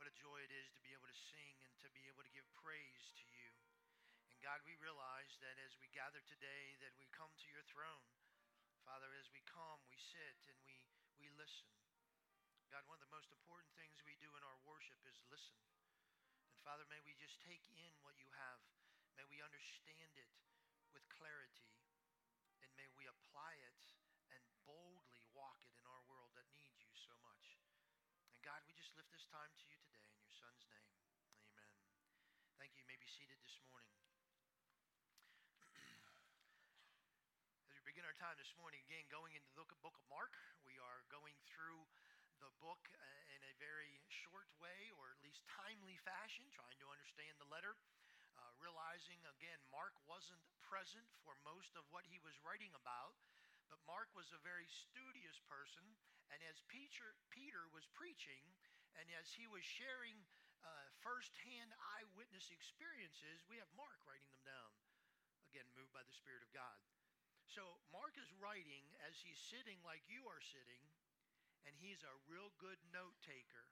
What a joy it is to be able to sing and to be able to give praise to you. And God, we realize that as we gather today, that we come to your throne. Father, as we come, we sit and we listen. God, one of the most important things we do in our worship is listen. And Father, may we just take in what you have. May we understand it with clarity. And may we apply it and boldly walk it in our world that needs you so much. And God, we just lift this time to you today in your Son's name. Amen. Thank you. You may be seated this morning. As we begin our time this morning, again, going into the book of Mark, we are going through the book in a very short way, or at least timely fashion, trying to understand the letter, realizing, again, Mark wasn't present for most of what he was writing about, but Mark was a very studious person, and as Peter was preaching, and as he was sharing firsthand eyewitness experiences, we have Mark writing them down, again, moved by the Spirit of God. So Mark is writing as he's sitting like you are sitting, and he's a real good note taker.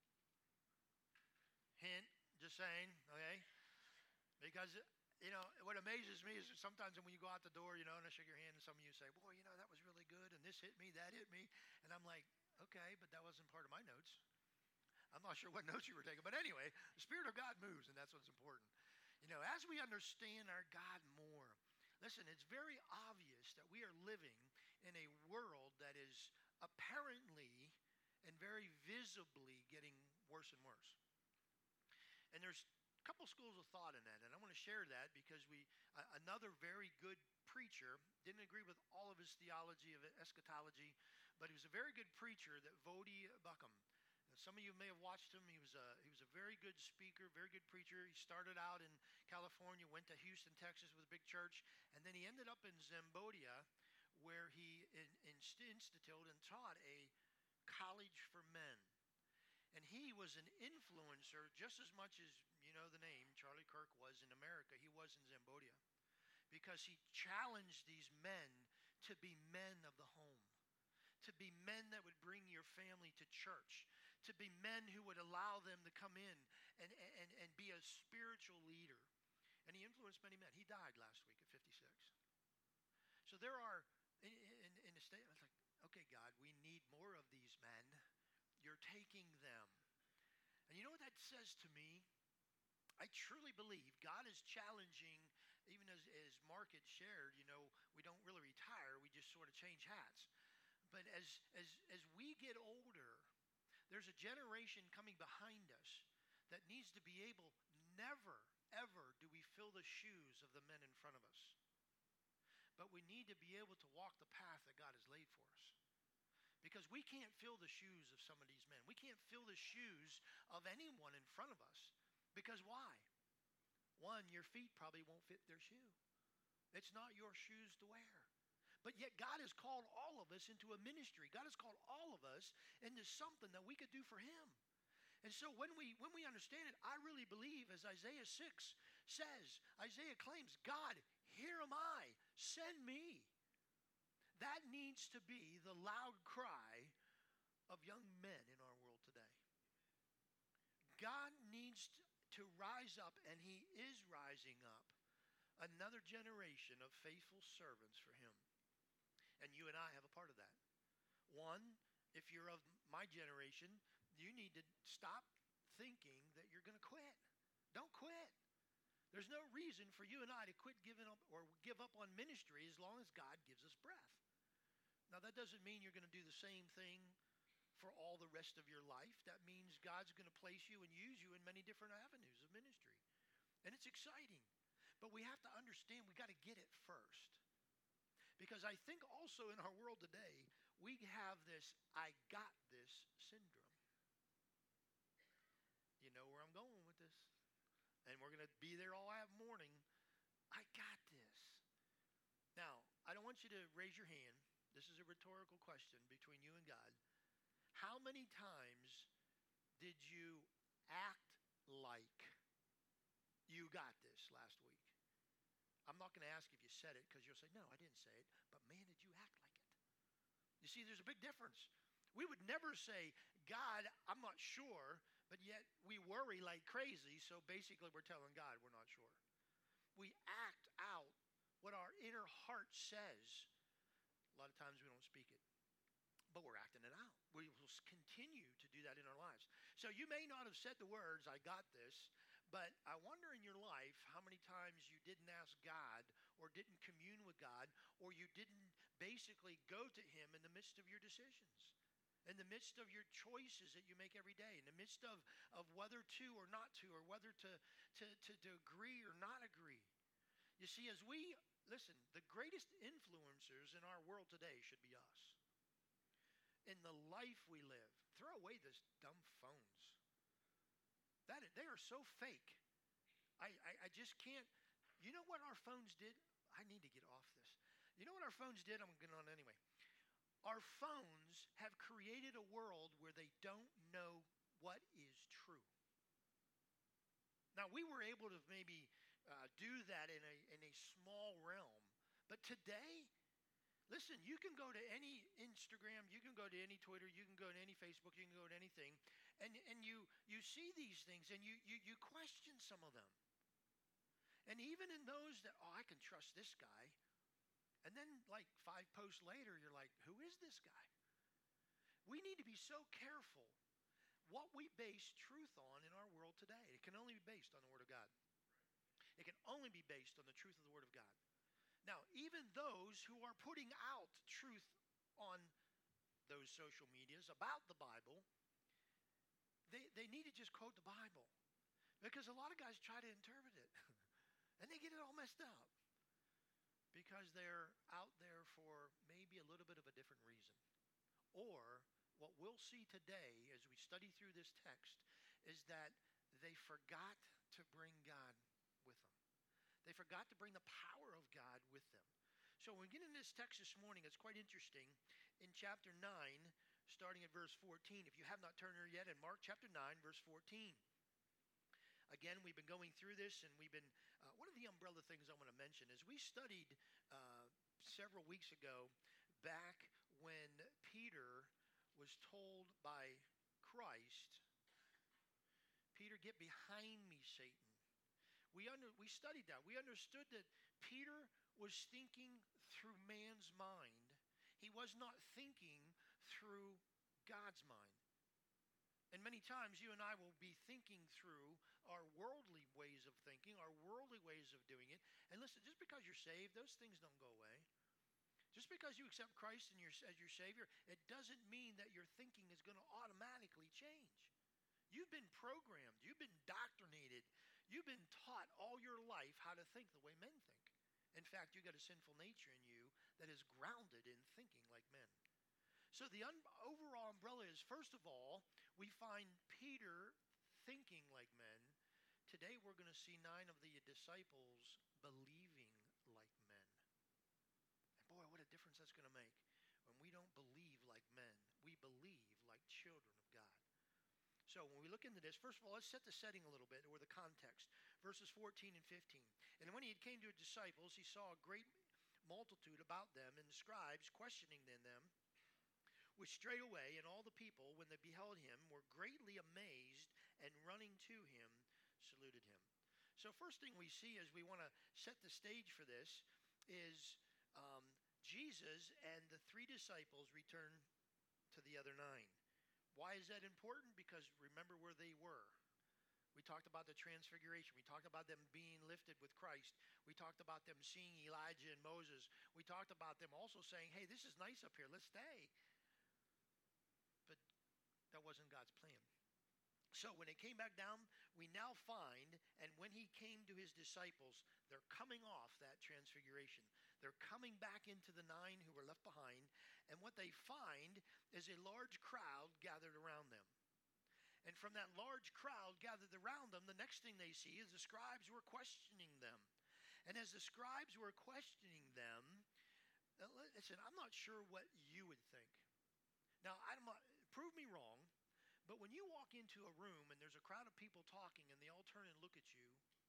Hint, just saying, okay? Because, you know, what amazes me is sometimes when you go out the door, you know, and I shake your hand, and some of you say, boy, you know, that was really good, and this hit me, that hit me. And I'm like, okay, but that wasn't part of my notes. I'm not sure what notes you were taking. But anyway, the Spirit of God moves, and that's what's important. You know, as we understand our God more, listen, it's very obvious that we are living in a world that is apparently and very visibly getting worse and worse. And there's a couple schools of thought in that, and I want to share that because another very good preacher, didn't agree with all of his theology of eschatology, but he was a very good preacher, that Voddie Baucham. Some of you may have watched him. He was a very good speaker, very good preacher. He started out in California, went to Houston, Texas with a big church, and then he ended up in Cambodia, where he instituted and taught a college for men. And he was an influencer just as much as, you know the name, Charlie Kirk was in America. He was in Cambodia, because he challenged these men to be men of the home, to be men that would bring your family to church, to be men who would allow them to come in and be a spiritual leader. And he influenced many men. He died last week at 56. So there are, in the state, I was like, okay, God, we need more of these men. You're taking them. And you know what that says to me? I truly believe God is challenging, even as Mark had shared, you know, we don't really retire, we just sort of change hats. But as we get older, there's a generation coming behind us that needs to be able, never, ever do we fill the shoes of the men in front of us. But we need to be able to walk the path that God has laid for us. Because we can't fill the shoes of some of these men. We can't fill the shoes of anyone in front of us. Because why? One, your feet probably won't fit their shoe. It's not your shoes to wear. But yet God has called all of us into a ministry. God has called all of us into something that we could do for him. And so when we understand it, I really believe, as Isaiah 6 says, Isaiah claims, God, here am I, send me. That needs to be the loud cry of young men in our world today. God needs to rise up, and he is rising up, another generation of faithful servants for him. And you and I have a part of that. One, if you're of my generation, you need to stop thinking that you're going to quit. Don't quit. There's no reason for you and I to quit giving up or give up on ministry as long as God gives us breath. Now, that doesn't mean you're going to do the same thing for all the rest of your life. That means God's going to place you and use you in many different avenues of ministry. And it's exciting. But we have to understand we got to get it first. Because I think also in our world today, we have this I got this syndrome. You know where I'm going with this. And we're going to be there all morning. I got this. Now, I don't want you to raise your hand. This is a rhetorical question between you and God. How many times did you act like you got this last week? I'm not going to ask if you said it, because you'll say, no, I didn't say it. But man, did you act like it? You see, there's a big difference. We would never say, God, I'm not sure, but yet we worry like crazy. So basically, we're telling God we're not sure. We act out what our inner heart says. A lot of times we don't speak it, but we're acting it out. We will continue to do that in our lives. So you may not have said the words, I got this, but I wonder in your life how many times you didn't ask God or didn't commune with God or you didn't basically go to Him in the midst of your decisions. In the midst of your choices that you make every day, in the midst of whether to or not to, or whether to agree or not agree. You see, as we listen, the greatest influencers in our world today should be us. In the life we live, throw away this dumb phones. They are so fake. I just can't. You know what our phones did? I need to get off this. You know what our phones did? I'm getting on anyway. Our phones have created a world where they don't know what is true. Now, we were able to maybe do that in a small realm. But today, listen, you can go to any Instagram, you can go to any Twitter, you can go to any Facebook, you can go to anything, and you see these things, and you question some of them. And even in those that, oh, I can trust this guy, and then like 5 posts later, you're like, who is this guy? We need to be so careful what we base truth on in our world today. It can only be based on the Word of God. It can only be based on the truth of the Word of God. Now, even those who are putting out truth on those social medias about the Bible, they need to just quote the Bible. Because a lot of guys try to interpret it. And they get it all messed up. Because they're out there for maybe a little bit of a different reason. Or what we'll see today as we study through this text is that they forgot to bring God with them. They forgot to bring the power of God with them. So when we get into this text this morning, it's quite interesting. In chapter 9, starting at verse 14, if you have not turned there yet, in Mark chapter 9, verse 14. Again, we've been going through this, and we've been, one of the umbrella things I want to mention is we studied several weeks ago back when Peter was told by Christ, Peter, get behind me, Satan. We studied that. We understood that Peter was thinking through man's mind. He was not thinking through God's mind. And many times you and I will be thinking through our worldly ways of thinking, our worldly ways of doing it. And listen, just because you're saved, those things don't go away. Just because you accept Christ as your Savior, it doesn't mean that your thinking is going to automatically change. You've been programmed. You've been indoctrinated. You've been taught all your life how to think the way men think. In fact, you've got a sinful nature in you that is grounded in thinking like men. So the overall umbrella is, first of all, we find Peter thinking like men. Today we're going to see 9 of the disciples believing like men. And boy, what a difference that's going to make. When we don't believe like men, we believe like children of God. So when we look into this, first of all, let's set the setting a little bit, or the context. Verses 14 and 15. And when he came to his disciples, he saw a great multitude about them, and the scribes questioning them, which straightway, and all the people, when they beheld him, were greatly amazed, and running to him, saluted him. So first thing we see as we want to set the stage for this is Jesus and the 3 disciples return to the other 9. Why is that important? Because remember where they were. We talked about the transfiguration. We talked about them being lifted with Christ. We talked about them seeing Elijah and Moses. We talked about them also saying, hey, this is nice up here. Let's stay. But that wasn't God's plan. So when they came back down, we now find, and when he came to his disciples, they're coming off that transfiguration. They're coming back into the 9 who were left behind, and what they find is a large crowd gathered around them. And from that large crowd gathered around them, the next thing they see is the scribes were questioning them. And as the scribes were questioning them, listen, I'm not sure what you would think. Now, prove me wrong, but when you walk into a room and there's a crowd of people talking and they all turn and look at you,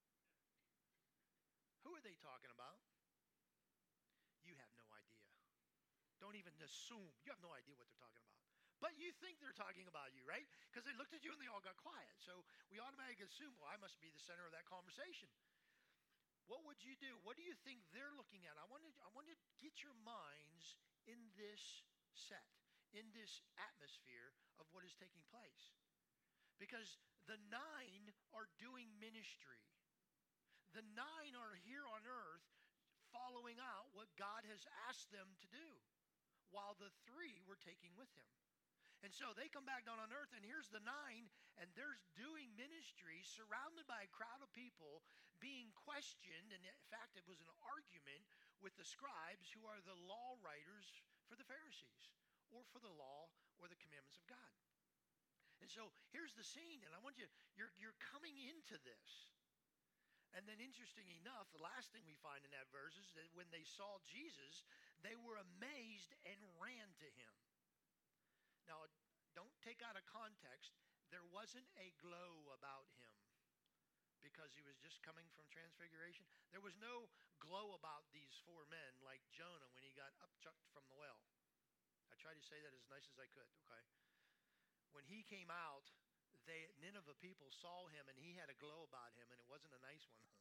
who are they talking about? You have no idea. Don't even assume. You have no idea what they're talking about. But you think they're talking about you, right? Because they looked at you and they all got quiet. So we automatically assume, well, I must be the center of that conversation. What would you do? What do you think they're looking at? I want to get your minds in this set, in this atmosphere of what is taking place. Because the 9 are doing ministry. The 9 are here on earth following out what God has asked them to do, while the 3 were taking with him. And so they come back down on earth, and here's the 9, and they're doing ministry surrounded by a crowd of people being questioned. And in fact, it was an argument with the scribes, who are the law writers for the Pharisees, or for the law or the commandments of God. And so here's the scene, and I want you're coming into this. And then interesting enough, the last thing we find in that verse is that when they saw Jesus, they were amazed and ran to him. Now, don't take out of context, there wasn't a glow about him because he was just coming from transfiguration. There was no glow about these 4 men like Jonah when he got upchucked from the well. I tried to say that as nice as I could, okay? When he came out, Nineveh people saw him, and he had a glow about him, and it wasn't a nice one.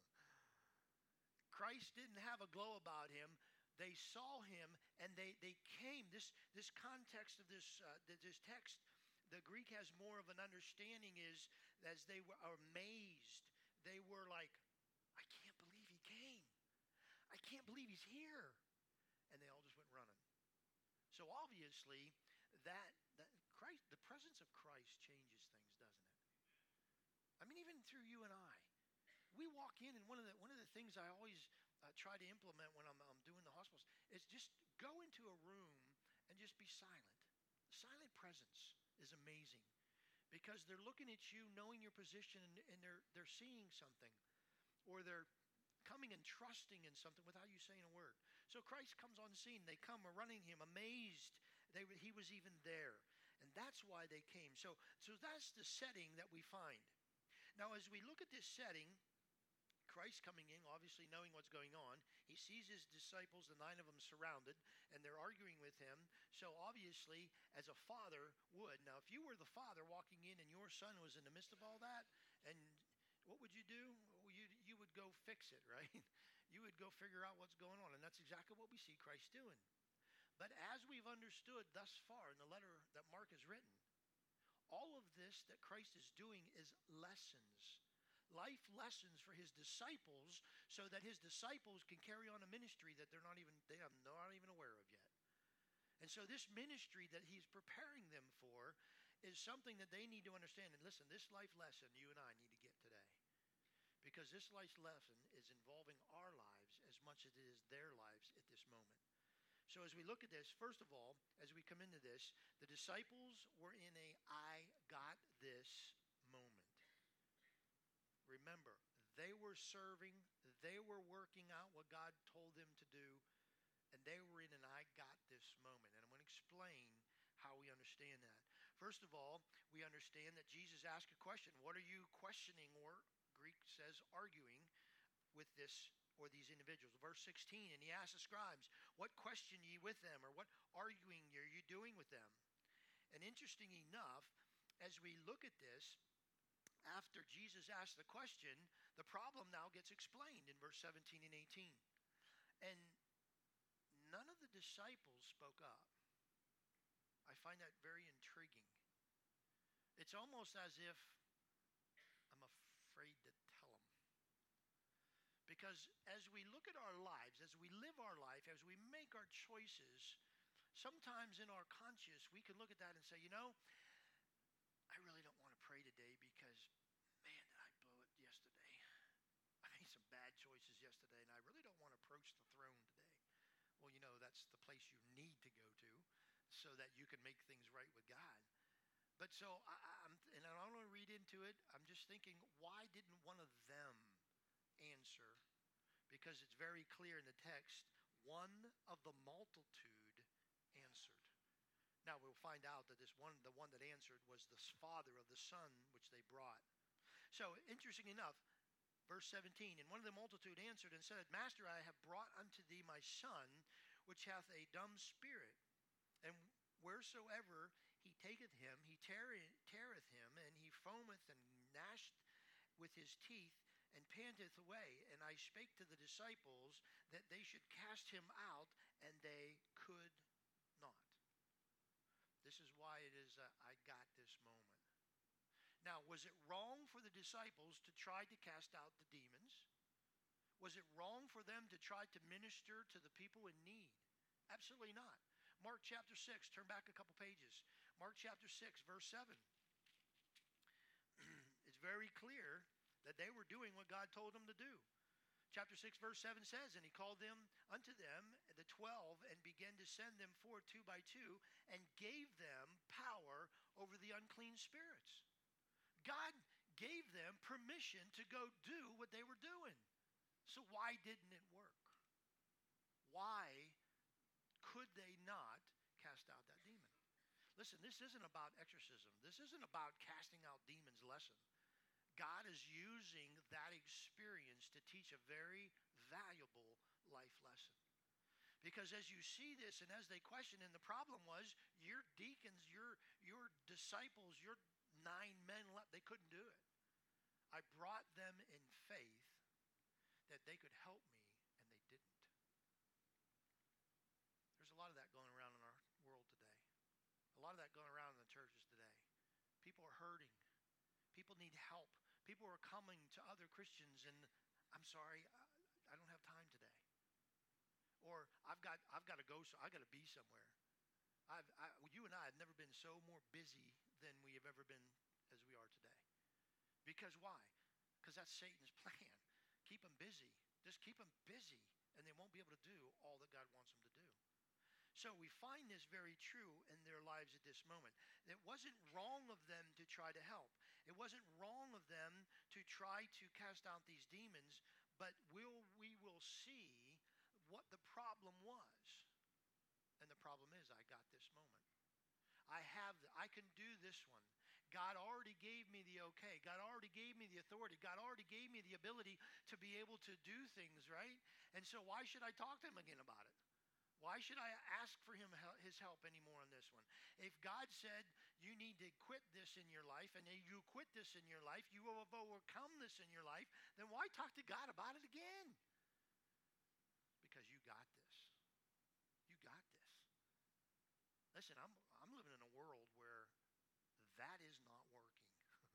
Christ didn't have a glow about him. They saw him, and they came. This context of this text, the Greek has more of an understanding, is as they were amazed. They were like, I can't believe he came. I can't believe he's here. And they all just went running. So obviously, that Christ, the presence of Christ changes things, doesn't it? I mean, even through you and I. We walk in, and one of the things I always try to implement when I'm doing the hospitals is just go into a room and just be silent. Silent presence is amazing because they're looking at you, knowing your position, and they're seeing something, or they're coming and trusting in something without you saying a word. So Christ comes on scene. They come running him, amazed he was even there, and that's why they came. So that's the setting that we find. Now, as we look at this setting, Christ coming in, obviously knowing what's going on. He sees his disciples, the 9 of them, surrounded, and they're arguing with him. So obviously, as a father would. Now, if you were the father walking in and your son was in the midst of all that, and what would you do? You would go fix it, right? You would go figure out what's going on, and that's exactly what we see Christ doing. But as we've understood thus far in the letter that Mark has written, all of this that Christ is doing is lessons. Life lessons for his disciples, so that his disciples can carry on a ministry that they're not even aware of yet. And so this ministry that he's preparing them for is something that they need to understand. And listen, this life lesson you and I need to get today, because this life lesson is involving our lives as much as it is their lives at this moment. So as we look at this, first of all, as we come into this, the disciples were in a I got this moment. Remember, they were serving, they were working out what God told them to do, and they were in an I got this moment. And I'm going to explain how we understand that. First of all, we understand that Jesus asked a question. What are you questioning, or Greek says arguing, with this or these individuals? Verse 16, and he asked the scribes, what question ye with them, or what arguing are you doing with them? And interesting enough, as we look at this, after Jesus asked the question, the problem now gets explained in verse 17 and 18. And none of the disciples spoke up. I find that very intriguing. It's almost as if I'm afraid to tell them. Because as we look at our lives, as we live our life, as we make our choices, sometimes in our conscience, we can look at that and say, I really don't want to pray today because, man, did I blow it yesterday. I made some bad choices yesterday, and I really don't want to approach the throne today. Well, that's the place you need to go to so that you can make things right with God. But so, I don't want to read into it. I'm just thinking, why didn't one of them answer? Because it's very clear in the text, one of the multitude answered. Now we'll find out that the one that answered was the father of the son which they brought. So interesting enough, verse 17, and one of the multitude answered and said, Master, I have brought unto thee my son, which hath a dumb spirit, and wheresoever he taketh him, he teareth him, and he foameth and gnashed with his teeth, and panteth away. And I spake to the disciples that they should cast him out, and they could not. This is why it is I got this moment. Now, was it wrong for the disciples to try to cast out the demons? Was it wrong for them to try to minister to the people in need? Absolutely not. Mark chapter 6, turn back a couple pages. Mark chapter 6, verse 7. It's very clear that they were doing what God told them to do. Chapter 6, verse 7 says, and he called them unto them, the 12, and began to send them forth 2 by 2, and gave them power over the unclean spirits. God gave them permission to go do what they were doing. So why didn't it work? Why could they not cast out that demon? Listen, this isn't about exorcism. This isn't about casting out demons lesson. God is using that experience to teach a very valuable life lesson. Because as you see this and as they question, and the problem was your deacons, your disciples, your 9 men left, they couldn't do it. I brought them in faith that they could help me, and they didn't. There's a lot of that going around in our world today. A lot of that going around in the churches today. People are hurting. People need help. People are coming to other Christians and, I'm sorry, I don't have time today. Or I've got to go, so I got to be somewhere. You and I have never been so more busy than we have ever been as we are today. Because why? Because that's Satan's plan. Keep them busy. Just keep them busy, and they won't be able to do all that God wants them to do. So we find this very true in their lives at this moment. It wasn't wrong of them to try to help. It wasn't wrong of them to try to cast out these demons, but we will see what the problem was. And the problem is, I got this moment. I can do this one. God already gave me the okay. God already gave me the authority. God already gave me the ability to be able to do things, right? And so why should I talk to him again about it? Why should I ask for his help anymore on this one? If God said you need to quit this in your life, and you quit this in your life, you will have overcome this in your life, then why talk to God about it again? Because you got this. You got this. Listen, I'm living in a world where that is not working.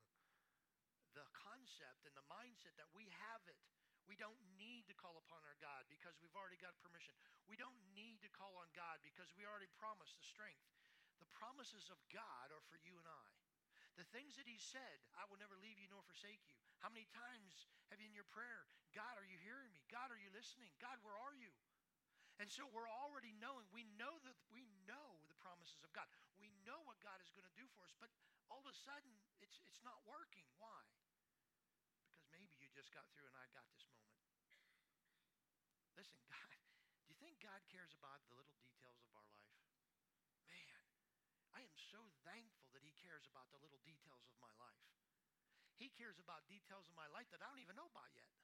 The concept and the mindset that we have it. We don't need to call upon our God because we've already got permission. We don't need to call on God because we already promised the strength. The promises of God are for you and I. The things that he said, I will never leave you nor forsake you. How many times have you in your prayer, God, are you hearing me? God, are you listening? God, where are you? And so we're already knowing, we know the promises of God. We know what God is going to do for us, but all of a sudden it's not working. Why? Because maybe you just got through and I got this moment. Listen, God, do you think God cares about the little details of our life? Man, I am so thankful that he cares about the little details of my life. He cares about details of my life that I don't even know about yet.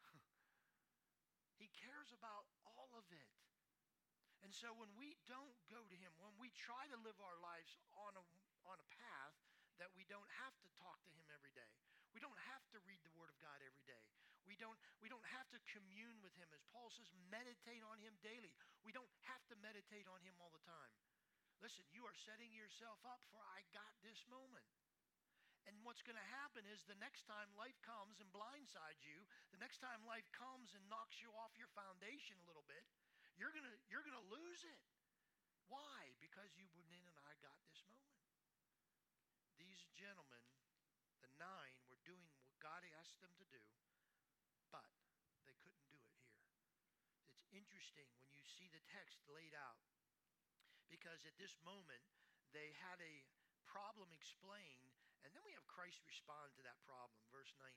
He cares about all of it. And so when we don't go to him, when we try to live our lives on a path that we don't have to talk to him every day. We don't have to read the Word of God every day. We don't have to commune with him. As Paul says, meditate on him daily. We don't have to meditate on him all the time. Listen, you are setting yourself up for I got this moment. And what's going to happen is the next time life comes and blindsides you, the next time life comes and knocks you off your foundation a little bit, you're gonna lose it. Why? Because you went in and I got this moment. These gentlemen, the 9, were doing what God asked them to do, but they couldn't do it here. It's interesting when you see the text laid out, because at this moment they had a problem explained, and then we have Christ respond to that problem. Verse 19.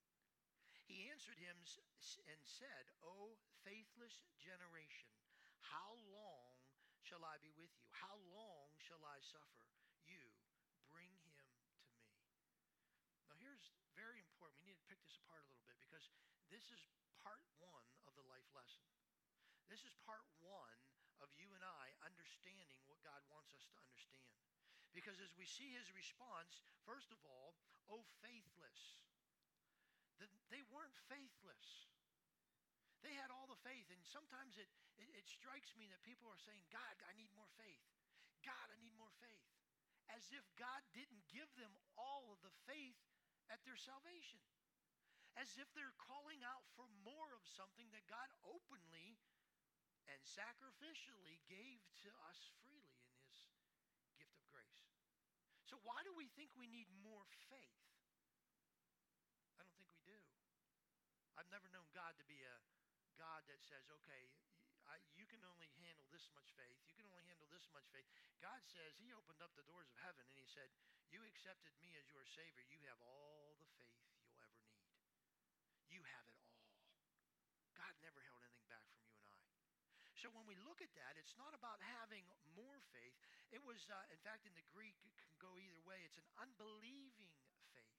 He answered him and said, O faithless generation, how long shall I be with you? How long shall I suffer you? Bring him to me. Now here's very important. We need to pick this apart a little bit because this is part 1 of the life lesson. This is part 1 of you and I understanding what God wants us to understand. Because as we see his response, first of all, oh, faithless. They weren't faithless. They had all the faith. And sometimes it strikes me that people are saying, God, I need more faith. God, I need more faith. As if God didn't give them all of the faith at their salvation. As if they're calling out for more of something that God openly and sacrificially gave to us freely in his gift of grace. So why do we think we need more faith? I don't think we do. I've never known God to be a God that says, okay, you can only handle this much faith. You can only handle this much faith. God says, he opened up the doors of heaven and he said, you accepted me as your Savior. You have all the faith you'll ever need. You have it all. God never held anything back from you and I. So when we look at that, it's not about having more faith. It was, in fact, in the Greek, it can go either way. It's an unbelieving faith.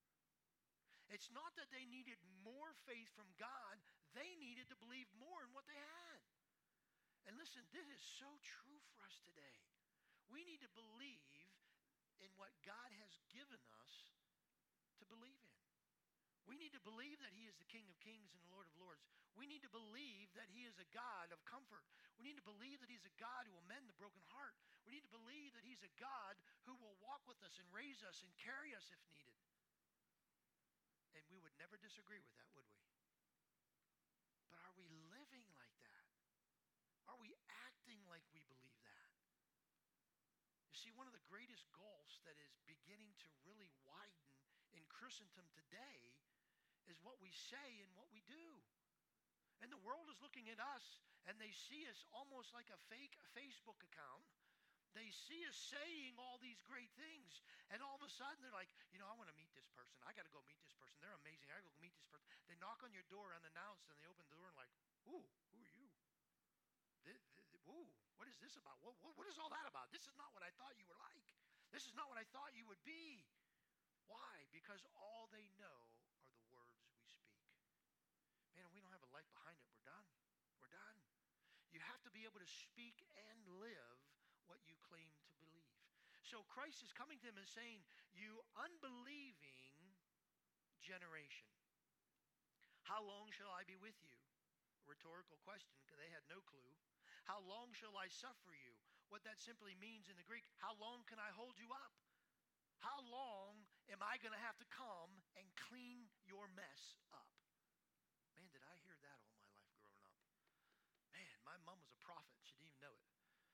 It's not that they needed more faith from God. They needed to believe more in what they had. And listen, this is so true for us today. We need to believe in what God has given us to believe in. We need to believe that he is the King of Kings and the Lord of Lords. We need to believe that he is a God of comfort. We need to believe that he's a God who will mend the broken heart. We need to believe that he's a God who will walk with us and raise us and carry us if needed. And we would never disagree with that, would we? But are we living like that? Are we acting like we believe that? You see, one of the greatest gulfs that is beginning to really widen in Christendom today is what we say and what we do. And the world is looking at us and they see us almost like a fake Facebook account. They see us saying all these great things, and all of a sudden they're like, I want to meet this person. I got to go meet this person. They're amazing. I got to go meet this person. They knock on your door unannounced, and they open the door and like, ooh, who are you? Ooh, what is this about? What is all that about? This is not what I thought you were like. This is not what I thought you would be. Why? Because all they know are the words we speak. Man, if we don't have a life behind it, we're done. We're done. You have to be able to speak and live what you claim to believe. So Christ is coming to them and saying, you unbelieving generation, how long shall I be with you? A rhetorical question because they had no clue. How long shall I suffer you? What that simply means in the Greek, how long can I hold you up? How long am I going to have to come and clean your mess up? Man, did I hear that all my life growing up. Man, my mom was a prophet. She didn't even know it.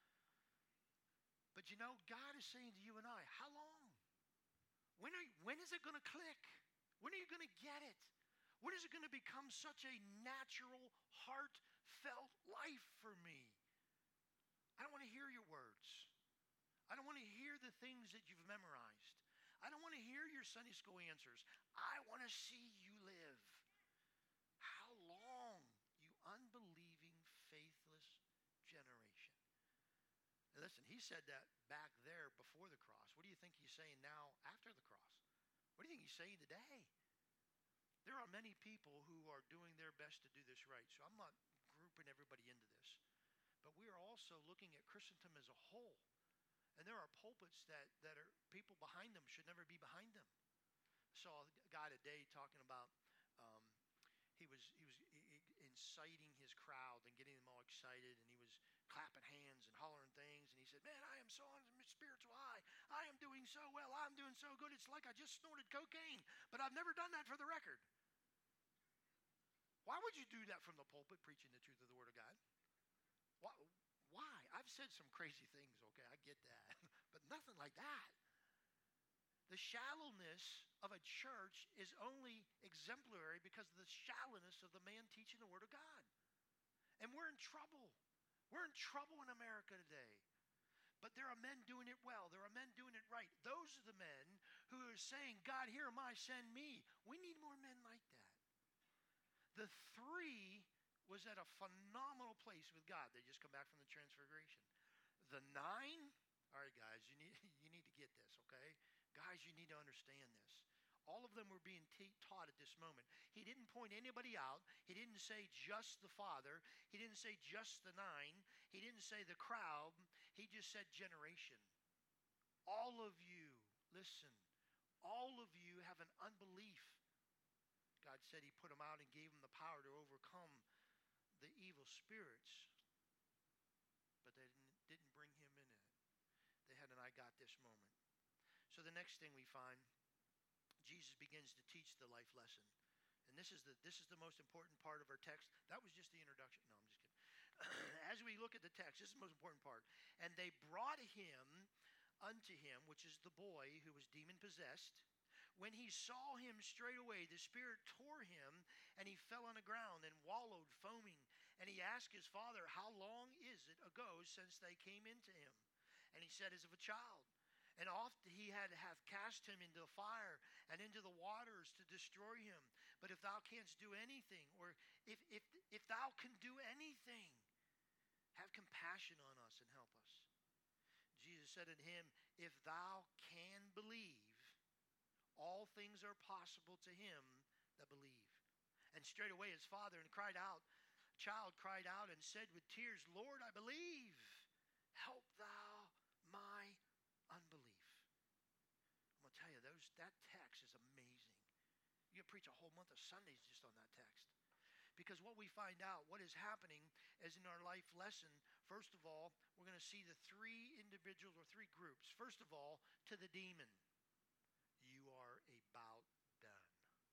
But God is saying to you and I, how long? When is it going to click? When are you going to get it? When is it going to become such a natural, heartfelt life for me? I don't want to hear your words. I don't want to hear the things that you've memorized. I don't want to hear your Sunday school answers. I want to see you live. How long, you unbelieving, faithless generation? And listen, he said that back there before the cross. What do you think he's saying now after the cross? What do you think he's saying today? There are many people who are doing their best to do this right. So I'm not grouping everybody into this. But we are also looking at Christendom as a whole. And there are pulpits that are people behind them should never be behind them. I saw a guy today talking about he was inciting his crowd and getting them all excited, and he was clapping hands and hollering things, and he said, man, I am so on a spiritual high. I am doing so well. I'm doing so good. It's like I just snorted cocaine, but I've never done that for the record. Why would you do that from the pulpit preaching the truth of the Word of God? Why? I've said some crazy things, okay, I get that, but nothing like that. The shallowness of a church is only exemplary because of the shallowness of the man teaching the Word of God. And we're in trouble. We're in trouble in America today. But there are men doing it well. There are men doing it right. Those are the men who are saying, God, here am I, send me. We need more men like that. The 3 was at a phenomenal place with God. They just come back from the transfiguration. The 9, all right, guys, you need to get this, okay? Guys, you need to understand this. All of them were being taught at this moment. He didn't point anybody out. He didn't say just the Father. He didn't say just the 9. He didn't say the crowd. He just said generation. All of you, listen, all of you have an unbelief. God said he put them out and gave them the power to overcome the evil spirits, but they didn't bring him in it. They had an I got this moment. So the next thing we find, Jesus begins to teach the life lesson. And this is the most important part of our text. That was just the introduction. No, I'm just kidding. As we look at the text, this is the most important part. And they brought him unto him, which is the boy who was demon possessed. When he saw him straightway, the spirit tore him, and he fell on the ground and wallowed, foaming. And he asked his father, how long is it ago since they came into him? And he said, as of a child. And oft he had have cast him into the fire and into the waters to destroy him. But if thou canst do anything, or if thou can do anything, have compassion on us and help us. Jesus said unto him, if thou can believe, all things are possible to him that believe. And straightway his father child cried out and said with tears, Lord, I believe. Help thou my unbelief. I'm going to tell you, that text is amazing. You can preach a whole month of Sundays just on that text. Because what we find out, what is happening is in our life lesson, first of all, we're going to see the three individuals or three groups. First of all, to the demon. You are about done.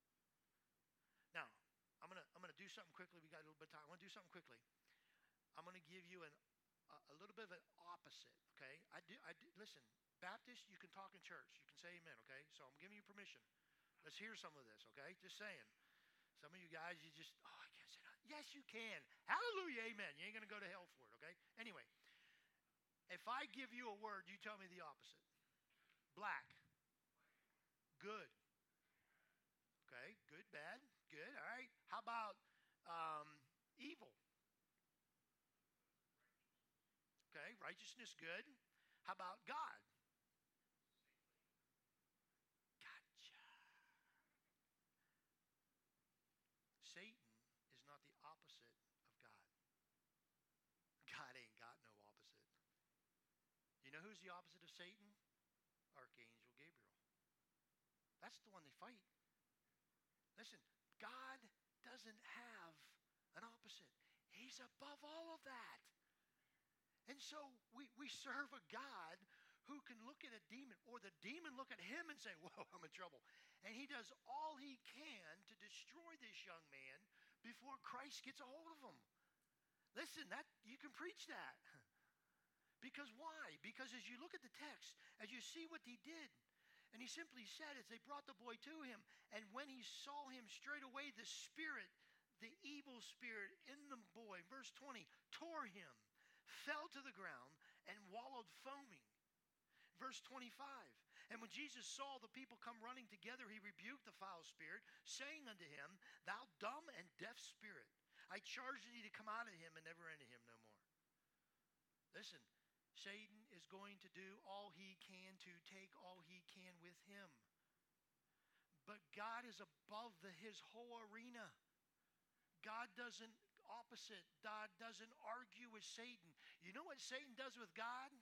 Now, I'm gonna do something quickly. We got a little bit of time. I want to do something quickly. I'm going to give you a little bit of an opposite, okay? Listen, Baptist, you can talk in church. You can say amen, okay? So I'm giving you permission. Let's hear some of this, okay? Just saying. Some of you guys, I can't say that. Yes, you can. Hallelujah, amen. You ain't going to go to hell for it, okay? Anyway, if I give you a word, you tell me the opposite. Black. Good. Okay, good, bad, good, all right. How about evil? Okay, righteousness, good. How about God? Gotcha. Satan is not the opposite of God. God ain't got no opposite. You know who's the opposite of Satan? Archangel Gabriel. That's the one they fight. Listen, God doesn't have an opposite. He's above all of that. And so we serve a God who can look at a demon, or the demon look at him and say, whoa, I'm in trouble. And he does all he can to destroy this young man before Christ gets a hold of him. Listen, that you can preach that. Because why? Because as you look at the text, as you see what he did, and he simply said, as they brought the boy to him, and when he saw him straightway, the spirit, the evil spirit in the boy, verse 20, tore him, fell to the ground, and wallowed foaming. Verse 25, and when Jesus saw the people come running together, he rebuked the foul spirit, saying unto him, thou dumb and deaf spirit, I charge thee to come out of him and never enter him no more. Listen, Satan is going to do all he can to take all he can with him. But God is above his whole arena. God doesn't opposite. God doesn't argue with Satan. You know what Satan does with God?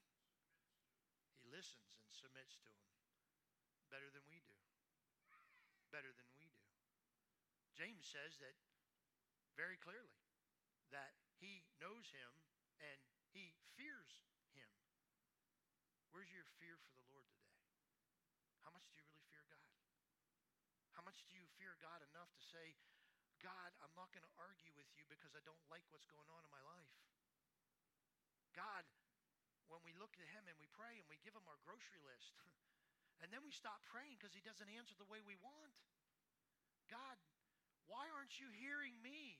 He listens and submits to him. Better than we do. Better than we do. James says that very clearly, that he knows him and he fears him. Where's your fear for the Lord today? How much do you really fear God? How much do you fear God enough to say, God, I'm not going to argue with you because I don't like what's going on in my life. God, when we look to him and we pray and we give him our grocery list, and then we stop praying because he doesn't answer the way we want. God, why aren't you hearing me?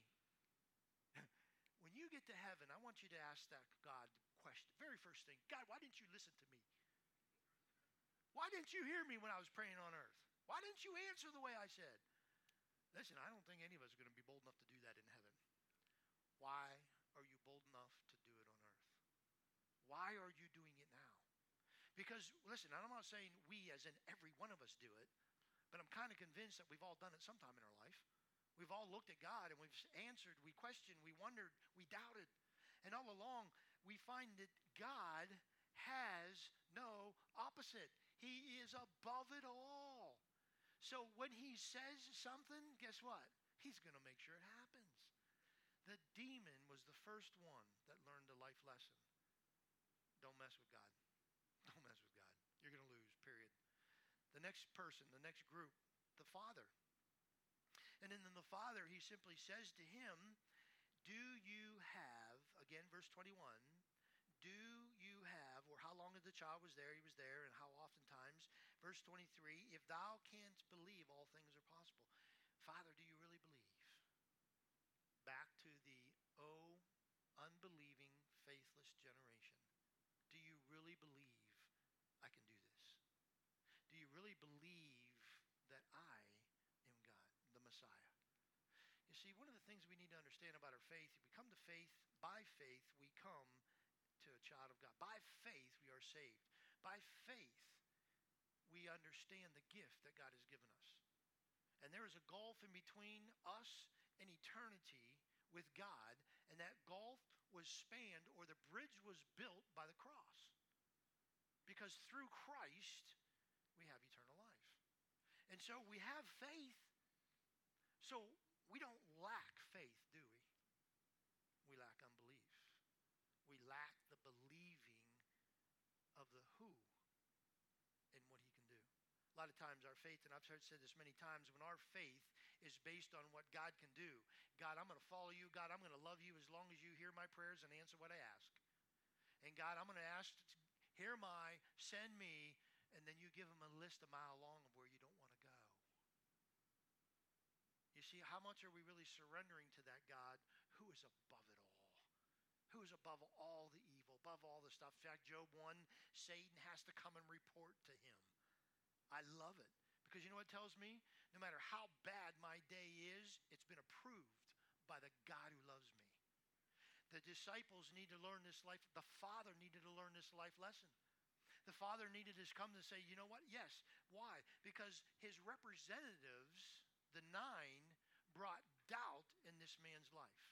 When you get to heaven, I want you to ask that God question. Very first thing, God, why didn't you listen to me? Why didn't you hear me when I was praying on earth? Why didn't you answer the way I said? Listen, I don't think any of us are going to be bold enough to do that in heaven. Why are you bold enough to do it on earth? Why are you doing it now? Because, listen, I'm not saying we as in every one of us do it, but I'm kind of convinced that we've all done it sometime in our life. We've all looked at God and we've answered, we questioned, we wondered, we doubted. And all along, we find that God has no opposite. He is above it all. So when he says something, guess what? He's going to make sure it happens. The demon was the first one that learned a life lesson. Don't mess with God. Don't mess with God. You're going to lose, period. The next person, the next group, the Father. And then the Father, he simply says to him, do you have, again, verse 21, do you have, or how long the child was there, he was there, and how oftentimes, verse 23, if thou canst believe, all things are possible. Father, do you really believe? Back to the, oh, unbelieving, faithless generation. Do you really believe I can do this? Do you really believe that I am God, the Messiah? You see, one of the things we need to understand about our faith, we come to faith, by faith, we come to a child of God. By faith, we are saved. By faith, we understand the gift that God has given us. And there is a gulf in between us and eternity with God, and that gulf was spanned, or the bridge was built by the cross. Because through Christ, we have eternal life. And so we have faith. So we don't lack faith, do we? We lack unbelief. We lack the believing of the who and what he can do. A lot of times our faith, and I've said this many times, when our faith is based on what God can do. God, I'm going to follow you. God, I'm going to love you as long as you hear my prayers and answer what I ask. And God, I'm going to ask, hear my, send me, and then you give them a list a mile long of where you don't want to go. You see, how much are we really surrendering to that God who is above it all? Who is above all the evil, above all the stuff. In fact, Job 1, Satan has to come and report to him. I love it. Because you know what it tells me? No matter how bad my day is, it's been approved by the God who loves me. The disciples need to learn this life. The Father needed to learn this life lesson. The Father needed to come to say, you know what? Yes. Why? Because his representatives, the 9, brought doubt in this man's life.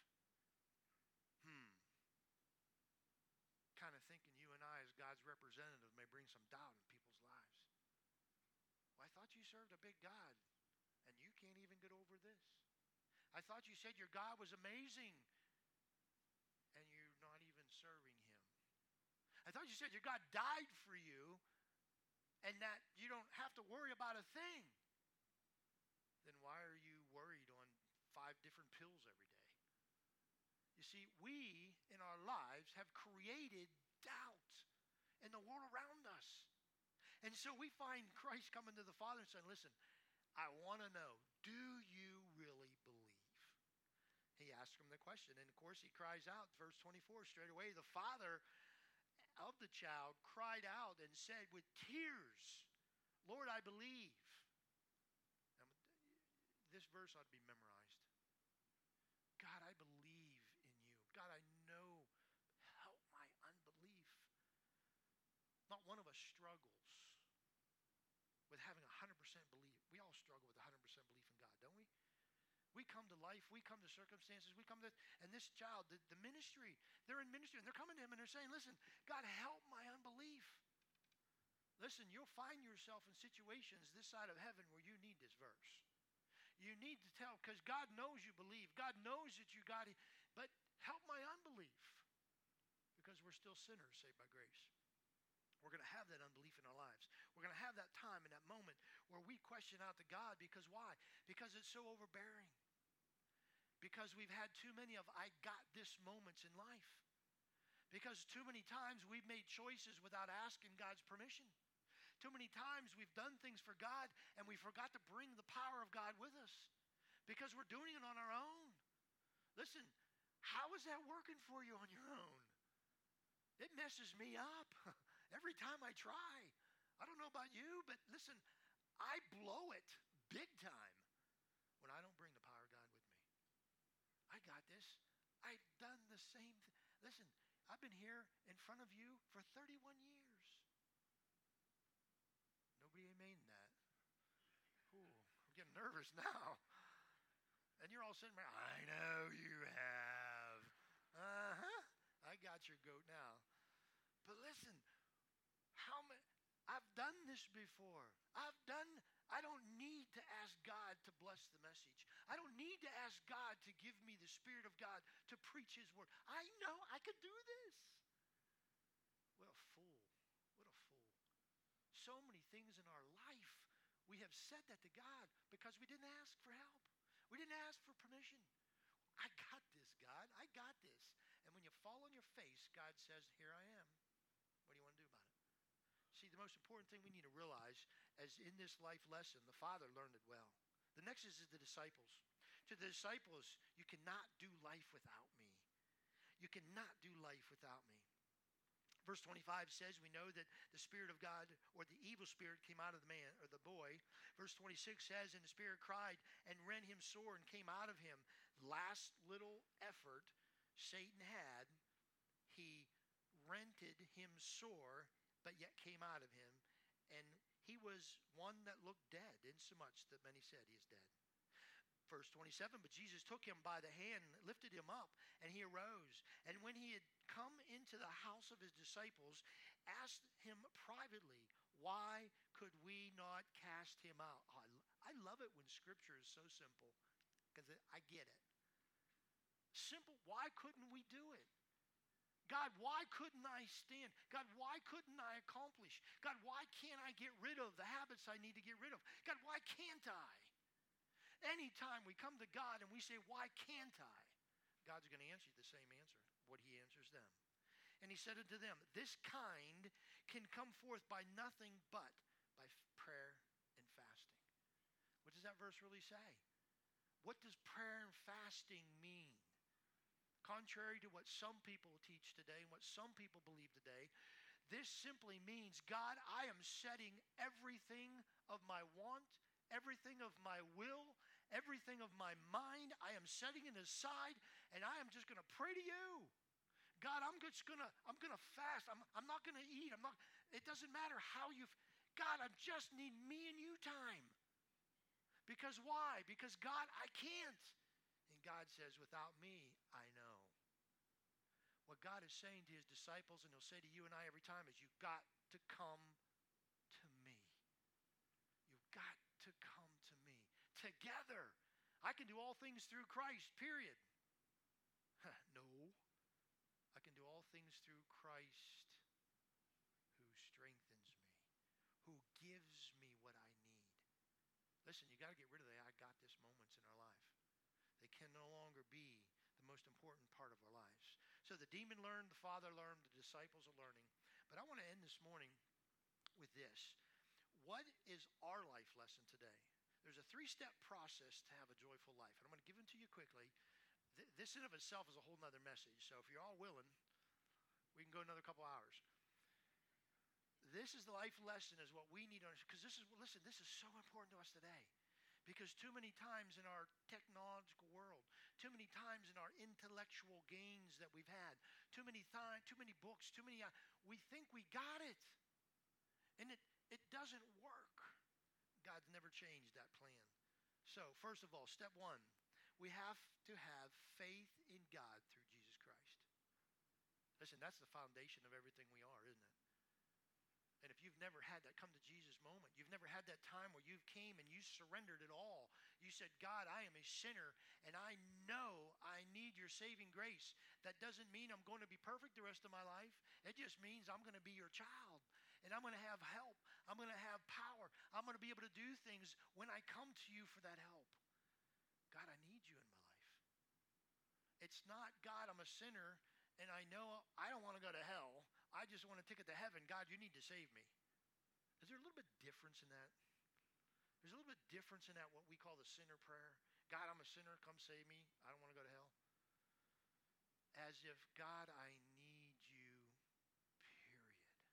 Kind of thinking you and I, as God's representative, may bring some doubt in people's lives. Well, I thought you served a big God, and you can't even get over this. I thought you said your God was amazing, and you're not even serving him. I thought you said your God died for you, and that you don't have to worry about a thing. Then why are you worried on 5 different pills every day? You see, we in our lives have created doubt in the world around us. And so we find Christ coming to the Father and saying, listen, I want to know, do you really believe? He asks him the question. And of course, he cries out, verse 24, straight away, the father of the child cried out and said with tears, Lord, I believe. Now, this verse ought to be memorized. God, I believe in you. God, I know. Help my unbelief. Not one of us struggles with having 100% belief. We all struggle with 100% belief in God, don't we? We come to life, we come to circumstances, we come to, and this child, the ministry, they're in ministry, and they're coming to him and they're saying, listen, God, help my unbelief. Listen, you'll find yourself in situations this side of heaven where you need this verse. You need to tell, because God knows you believe. God knows that you got it, but help my unbelief. Because we're still sinners saved by grace. We're going to have that unbelief in our lives. We're going to have that time and that moment where we question out to God. Because why? Because it's so overbearing. Because we've had too many of I got this moments in life. Because too many times we've made choices without asking God's permission. Too many times we've done things for God and we forgot to bring the power of God with us. Because we're doing it on our own. Listen, how is that working for you on your own? It messes me up. Every time I try. I don't know about you, but listen, I blow it big time when I don't bring the power of God with me. I got this. I've done the same thing. Listen, I've been here in front of you for 31 years. Nobody amened that. Ooh, I'm getting nervous now. And you're all sitting there, I know you have. I got your goat now. But listen, I've done this before. I don't need to ask God to bless the message. I don't need to ask God to give me the Spirit of God to preach His word. I know I could do this. What a fool. What a fool. So many things in our life, we have said that to God because we didn't ask for help. We didn't ask for permission. I got this, God. I got this. And when you fall on your face, God says, here I am. What do you want to do about it? See, the most important thing we need to realize as in this life lesson, the Father learned it well. The next is the disciples. To the disciples, you cannot do life without me. You cannot do life without me. Verse 25 says we know that the Spirit of God or the evil spirit came out of the man or the boy. Verse 26 says, and the Spirit cried and rent him sore and came out of him. Last little effort Satan had, he rented him sore, but yet came out of him. And he was one that looked dead, insomuch that many said he is dead. Verse 27, but Jesus took him by the hand, lifted him up, and he arose. And when he had come into the house of his disciples, asked him privately, why could we not cast him out? Oh, I love it when Scripture is so simple, because I get it. Simple, why couldn't we do it? God, why couldn't I stand? God, why couldn't I accomplish? God, why can't I get rid of the habits I need to get rid of? God, why can't I? Anytime we come to God and we say, why can't I? God's going to answer you the same answer, what he answers them. And he said unto them, this kind can come forth by nothing but by prayer and fasting. What does that verse really say? What does prayer and fasting mean? Contrary to what some people teach today and what some people believe today, this simply means, God, I am setting everything of my want, everything of my will, everything of my mind, I am setting it aside, and I am just going to pray to you. God, I'm gonna fast. I'm not gonna eat. It doesn't matter how God, I just need me and you time. Because why? Because God, I can't. And God says, without me, I know. What God is saying to his disciples, and he'll say to you and I every time, is you've got to come to me. You've got to come to me. Together. I can do all things through Christ, period. No. I can do all things through Christ who strengthens me, who gives me what I need. Listen, you got to get rid of the I got this moments in our life. They can no longer be the most important part of our lives. So the demon learned, the Father learned, the disciples are learning. But I want to end this morning with this. What is our life lesson today? There's a 3-step process to have a joyful life. And I'm going to give them to you quickly. This in of itself is a whole nother message. So if you're all willing, we can go another couple hours. This is the life lesson is what we need to understand. Because this is so important to us today. Because too many times in our technological world, too many times in our intellectual gains that we've had, too many books, we think we got it. And it doesn't work. God's never changed that plan. So, first of all, step 1, we have to have faith in God through Jesus Christ. Listen, that's the foundation of everything we are, isn't it? And if you've never had that come to Jesus moment, you've never had that time where you came and you surrendered it all. You said, God, I am a sinner and I know I need your saving grace. That doesn't mean I'm going to be perfect the rest of my life. It just means I'm going to be your child and I'm going to have help. I'm going to have power. I'm going to be able to do things when I come to you for that help. God, I need you in my life. It's not, God, I'm a sinner and I know I don't want to go to hell. I just want a ticket to heaven. God, you need to save me. Is there a little bit difference in that? There's a little bit difference in that, what we call the sinner prayer. God, I'm a sinner. Come save me. I don't want to go to hell. As if, God, I need you, period.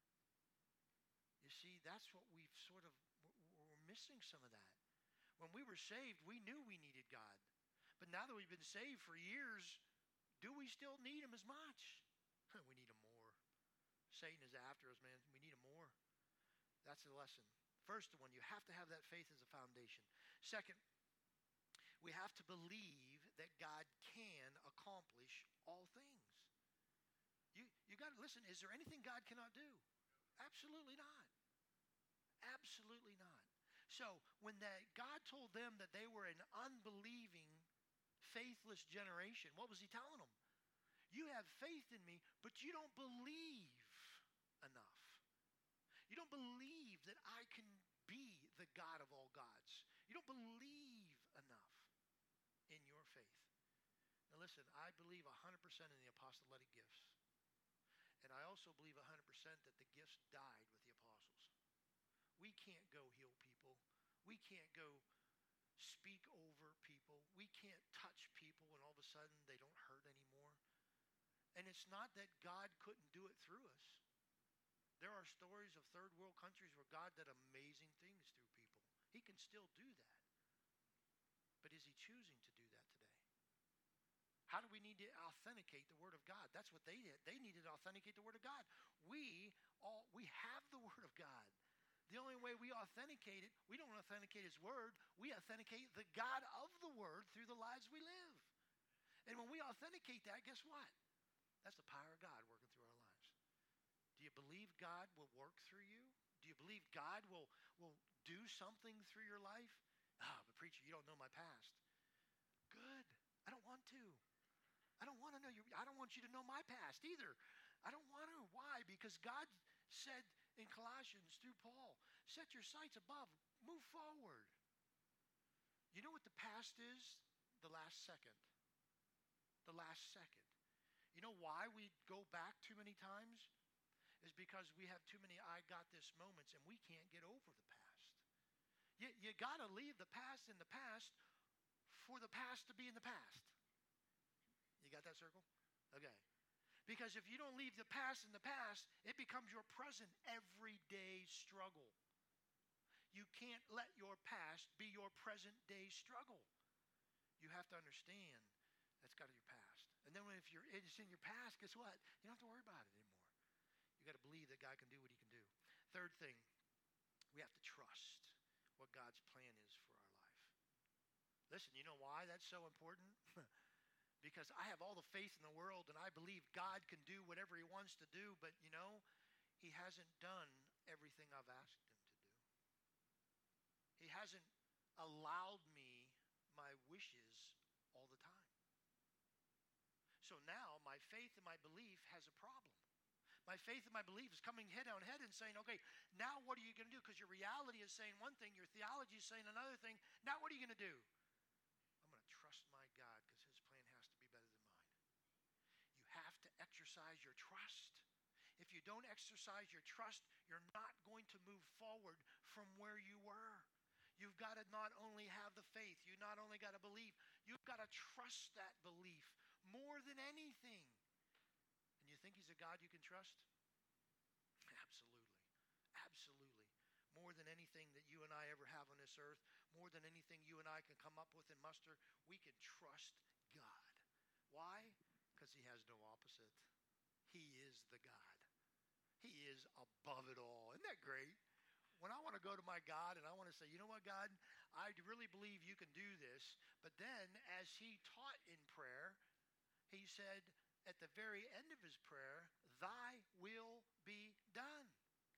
You see, that's what we're missing some of that. When we were saved, we knew we needed God. But now that we've been saved for years, do we still need him as much? We need him more. Satan is after us, man. We need him more. That's the lesson. First one, you have to have that faith as a foundation. Second, we have to believe that God can accomplish all things. You got to listen. Is there anything God cannot do? Absolutely not. Absolutely not. So when God told them that they were an unbelieving, faithless generation, what was he telling them? You have faith in me, but you don't believe enough. You don't believe that I can be the God of all gods. You don't believe enough in your faith. Now listen, I believe 100% in the apostolic gifts. And I also believe 100% that the gifts died with the apostles. We can't go heal people. We can't go speak over people. We can't touch people and all of a sudden they don't hurt anymore. And it's not that God couldn't do it through us. There are stories of third world countries where God did amazing things through people. He can still do that. But is he choosing to do that today? How do we need to authenticate the Word of God? That's what they did. They needed to authenticate the Word of God. We have the Word of God. The only way we authenticate it, we don't authenticate His Word. We authenticate the God of the Word through the lives we live. And when we authenticate that, guess what? That's the power of God working through our lives. Do you believe God will work through you? Do you believe God will do something through your life? But preacher, you don't know my past. Good. I don't want to. I don't want to know I don't want you to know my past either. I don't want to. Why? Because God said in Colossians through Paul, set your sights above, move forward. You know what the past is? The last second. The last second. You know why we go back too many times? Is because we have too many I got this moments and we can't get over the past. You got to leave the past in the past for the past to be in the past. You got that circle? Okay. Because if you don't leave the past in the past, it becomes your present everyday struggle. You can't let your past be your present day struggle. You have to understand that's got to be your past. And then if it's in your past, guess what? You don't have to worry about it anymore. You got to believe that God can do what he can do. Third thing, we have to trust what God's plan is for our life. Listen, you know why that's so important? Because I have all the faith in the world and I believe God can do whatever he wants to do, but you know, he hasn't done everything I've asked him to do. He hasn't allowed me my wishes all the time. So now my faith and my belief has a problem. My faith and my belief is coming head on head and saying, okay, now what are you going to do? Because your reality is saying one thing, your theology is saying another thing. Now what are you going to do? I'm going to trust my God because his plan has to be better than mine. You have to exercise your trust. If you don't exercise your trust, you're not going to move forward from where you were. You've got to not only have the faith, you not only got to believe, you've got to trust that belief more than anything. And you think he's a God you can trust? Absolutely. Absolutely. More than anything that you and I ever have on this earth, more than anything you and I can come up with and muster, we can trust God. Why? Because he has no opposite. He is the God. He is above it all. Isn't that great? When I want to go to my God and I want to say, you know what, God, I really believe you can do this. But then as he taught in prayer, he said at the very end of his prayer, thy will be done.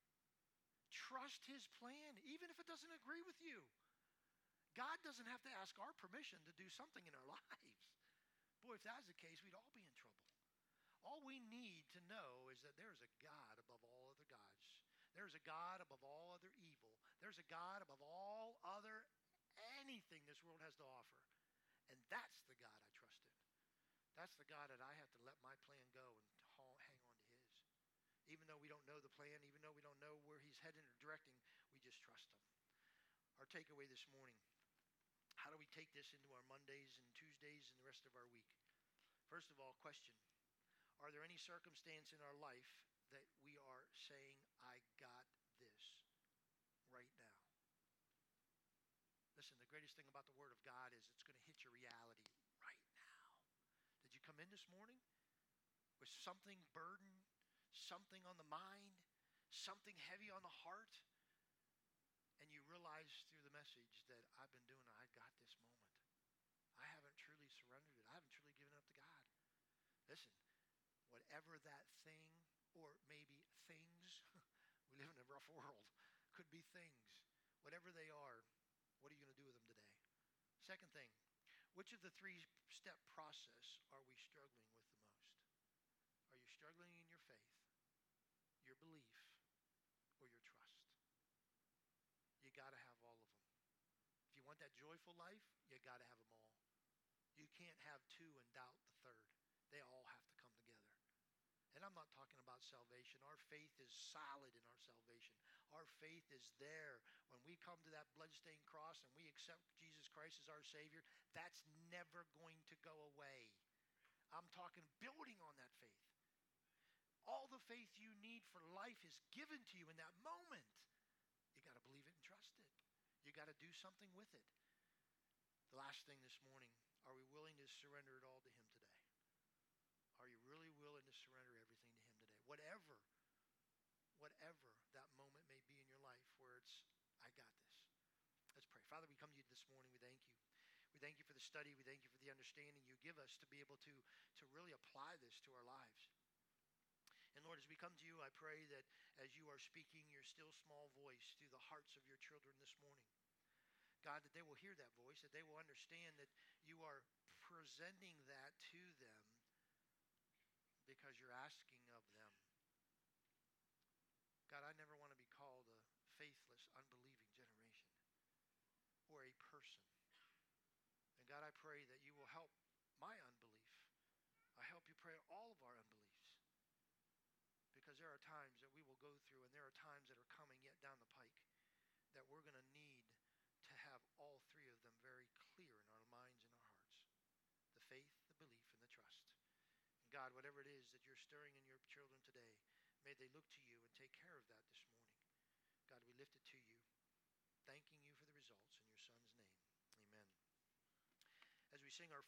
Trust his plan, even if it doesn't agree with you. God doesn't have to ask our permission to do something in our lives. Boy, if that was the case, we'd all be in trouble. All we need to know is that there is a God above all other gods. There's a God above all other evil. There's a God above all other anything this world has to offer. And that's the God I trust in. That's the God that I have to let my plan go and hang on to his. Even though we don't know the plan, even though we don't know where he's heading or directing, we just trust him. Our takeaway this morning, how do we take this into our Mondays and Tuesdays and the rest of our week? First of all, question. Are there any circumstance in our life that we are saying, I got this right now? Listen, the greatest thing about the Word of God is it's going to hit your reality right now. Did you come in this morning with something burdened, something on the mind, something heavy on the heart, and you realize through the message that I've been doing, I got this moment. I haven't truly surrendered it. I haven't truly given it up to God. Listen, whatever that thing or maybe things, we live in a rough world, could be things, whatever they are, what are you going to do with them today? Second thing, which of the three-step process are we struggling with the most? Are you struggling in your faith, your belief, or your trust? You got to have all of them. If you want that joyful life, you got to have them all. You can't have two and doubt the third. They all have to come together. And I'm not talking about salvation. Our faith is solid in our salvation. Our faith is there. When we come to that bloodstained cross and we accept Jesus Christ as our Savior, that's never going to go away. I'm talking building on that faith. All the faith you need for life is given to you in that moment. You got to believe it and trust it. You got to do something with it. The last thing this morning, are we willing to surrender it all to Him today? Are you really willing to surrender everything to Him today? Whatever that moment may be in your life where it's, I got this. Let's pray. Father, we come to you this morning. We thank you. We thank you for the study. We thank you for the understanding you give us to be able to really apply this to our lives. And Lord, as we come to you, I pray that as you are speaking your still small voice through the hearts of your children this morning, God, that they will hear that voice, that they will understand that you are presenting that to them because you're asking of them. God, I never want to be called a faithless, unbelieving generation or a person. And God, I pray that you will help my unbelief. I help you pray all of our unbeliefs. Because there are times that we will go through, and there are times that are coming yet down the pike that we're going to need to have all three of them very clear in our minds and our hearts. The faith, the belief, and the trust. And God, whatever it is that you're stirring in your children today, may they look to you and take care of that this morning. God, we lift it to you, thanking you for the results in your Son's name. Amen. As we sing our